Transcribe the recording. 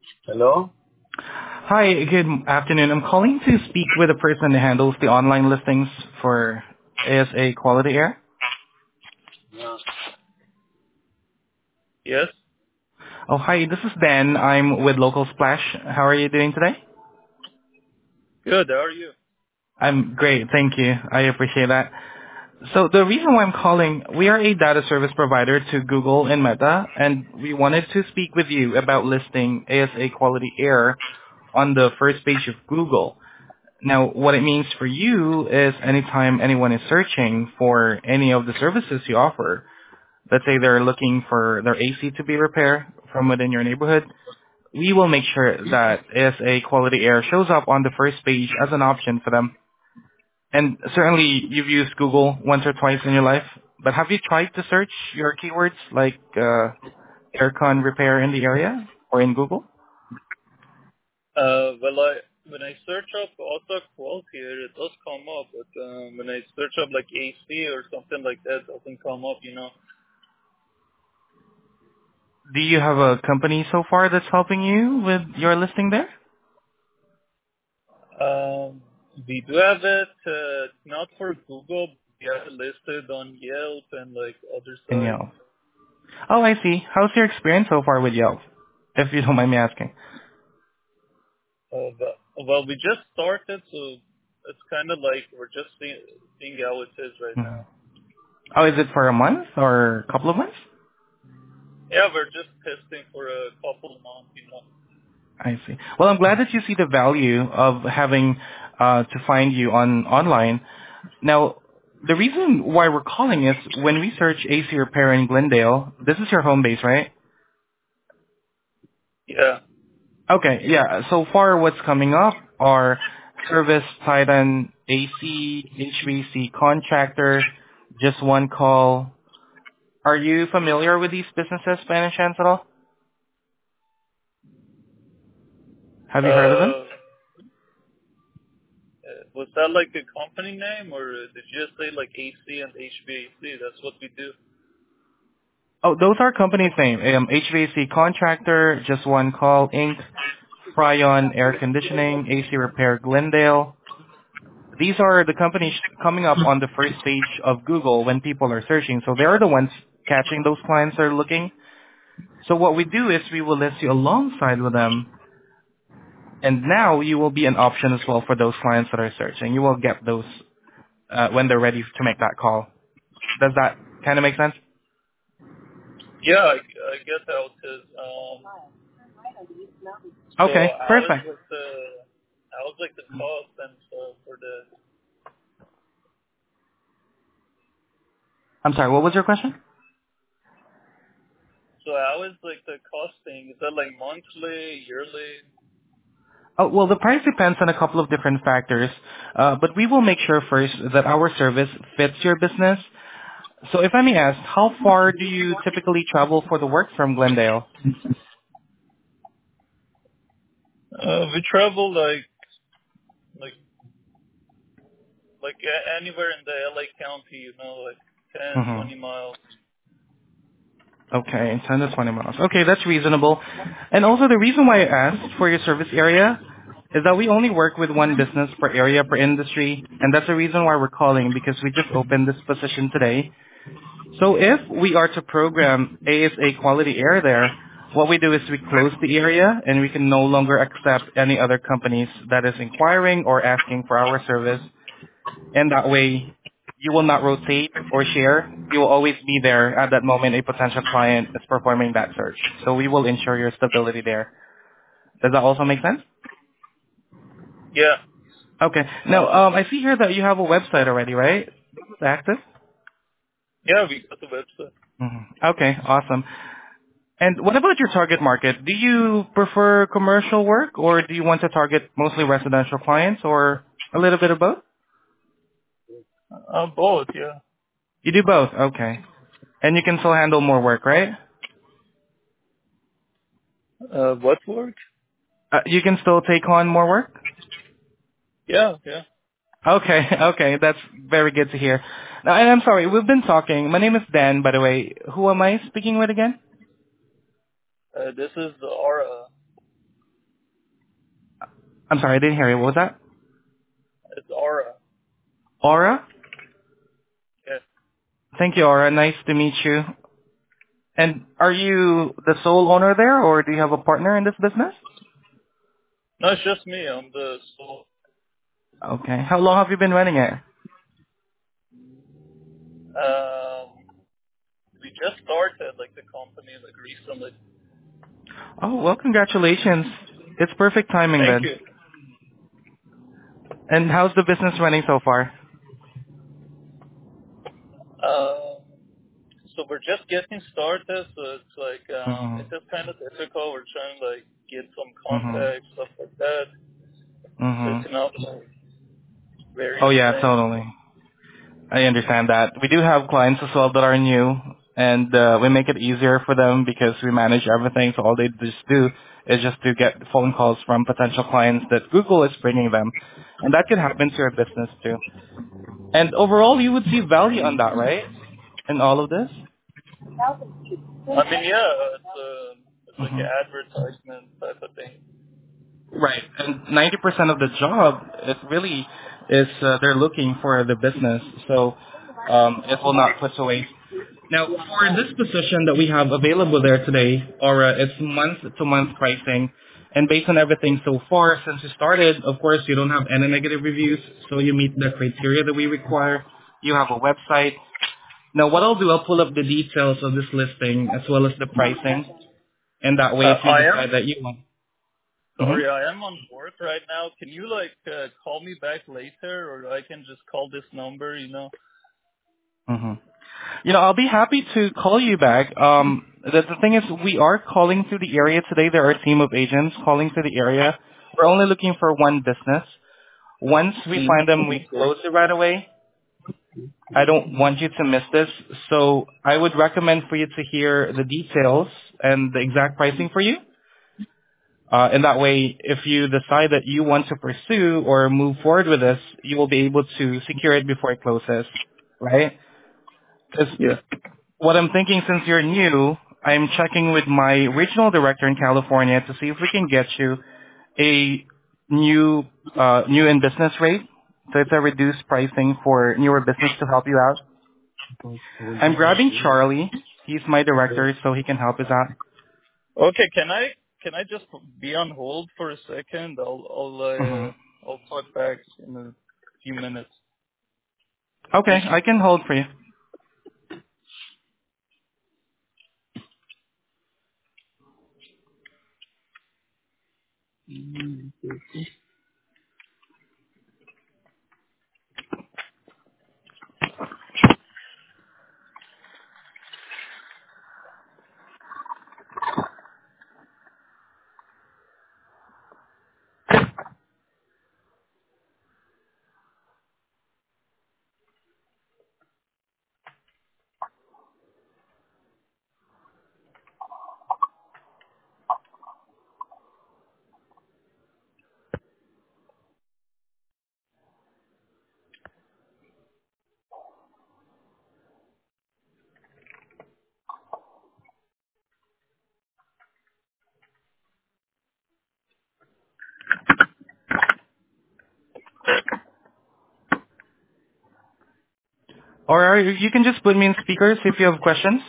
Hello? Hi, good afternoon. I'm calling to speak with the person who handles the online listings for ASA Quality Air. Yes? Oh, hi, this is Dan. I'm with Local Splash. How are you doing today? Good, how are you? I'm great, thank you. I appreciate that. So the reason why I'm calling, we are a data service provider to Google and Meta, and we wanted to speak with you about listing ASA Quality Air on the first page of Google. Now, what it means for you is anytime anyone is searching for any of the services you offer, let's say they're looking for their AC to be repaired from within your neighborhood, we will make sure that ASA Quality Air shows up on the first page as an option for them. And certainly you've used Google once or twice in your life, but have you tried to search your keywords like aircon repair in the area or in Google? When I search up auto quality here, it does come up, but when I search up like AC or something like that, it doesn't come up, you know. Do you have a company so far that's helping you with your listing there? We do have it, not for Google, we have it listed on Yelp and like other In sites. Yelp. Oh, I see. How's your experience so far with Yelp, if you don't mind me asking? We just started, so it's kind of like we're just seeing how it is right Mhm. now. Oh, is it for a month or a couple of months? Yeah, we're just testing for a couple of months, you know. I see. Well, I'm glad that you see the value of having to find you on online. Now, the reason why we're calling is when we search AC repair in Glendale, this is your home base, right? Yeah. Okay, yeah. So far, what's coming up are service Titan, AC, HVAC contractor, just one call. Are you familiar with these businesses by any chance at all? Have you heard of them? Uh, was that like a company name, or did you just say like AC and HVAC? That's what we do. Oh, those are company's name. HVAC Contractor, Just One Call, Inc., Fryon Air Conditioning, AC Repair Glendale. These are the companies coming up on the first page of Google when people are searching. So they are the ones catching those clients that are looking. So what we do is we will list you alongside with them. And now you will be an option as well for those clients that are searching. You will get those when they're ready to make that call. Does that kind of make sense? Yeah, I get how it is. So Okay, perfect. how is like the cost and for the I'm sorry, what was your question? so how is like the costing? Is that like monthly, yearly? Oh, well, the price depends on a couple of different factors, but we will make sure first that our service fits your business. So if I may ask, how far do you typically travel for the work from Glendale? We travel like anywhere in the LA County, you know, like 10, Hmm. 20 miles. Okay, 10 to 20 miles. Okay, that's reasonable. And also the reason why I asked for your service area is that we only work with one business per area per industry, and that's the reason why we're calling because we just opened this position today. So if we are to program ASA quality air there, what we do is we close the area and we can no longer accept any other companies that is inquiring or asking for our service. And that way, you will not rotate or share. You will always be there at that moment a potential client is performing that search. So we will ensure your stability there. Does that also make sense? Yeah. Okay. Now, Uh, I see here that you have a website already, right? It's active? yeah, we got the website. Okay, awesome. And what about your target market? Do you prefer commercial work or do you want to target mostly residential clients or a little bit of both? Both, yeah. You do both. Okay. And you can still handle more work, right? What work? You can still take on more work? Yeah, yeah. Okay, okay. That's very good to hear. Now, and I'm sorry, we've been talking. My name is Dan, by the way. Who am I speaking with again? This is Aura. I'm sorry, I didn't hear you. What was that? It's Aura. Aura? Yeah. Thank you, Aura. Nice to meet you. And are you the sole owner there, or do you have a partner in this business? No, it's just me. I'm the sole. Okay. How long have you been running it? We just started like the company like recently. Oh, well, congratulations. It's perfect timing Thank then. you. And how's the business running so far? Um, so we're just getting started. So it's like it's Mm-hmm. just kind of difficult. We're trying to like get some Mm-hmm. contacts, stuff like that. Mm-hmm. Setting up like Oh, various yeah, things. totally. I understand that. We do have clients as well that are new, and we make it easier for them because we manage everything. So all they just do is just to get phone calls from potential clients that Google is bringing them, and that could happen to your business too. And overall, you would see value on that, right? In all of this. I mean, yeah, it's like Hmm. an advertisement type of thing. Right. And 90% of the job, it really is they're looking for the business, so it will not put away. Now, for this position that we have available there today, Aura, it's month-to-month pricing. And based on everything so far, since you started, of course, you don't have any negative reviews, so you meet the criteria that we require. You have a website. Now, what I'll do, I'll pull up the details of this listing as well as the pricing. And that way, if you I am decide that you want. sorry, Mm-hmm. I am on work right now. Can you like call me back later, or I can just call this number? You know. Mm-hmm. I'll be happy to call you back. The thing is, we are calling through the area today. There are a team of agents calling through the area. We're only looking for one business. Once we find them, we close it right away. I don't want you to miss this, so I would recommend for you to hear the details and the exact pricing for you. And that way, if you decide that you want to pursue or move forward with this, you will be able to secure it before it closes, right? 'Cause Yeah. what I'm thinking, since you're new, I'm checking with my regional director in California to see if we can get you a new in business rate. So it's a reduced pricing for newer business to help you out. I'm grabbing Charlie. He's my director, so he can help us out. Okay. Can I just be on hold for a second? Hmm. I'll talk back in a few minutes. Okay, I can hold for you. Or you can just put me in speakers if you have questions.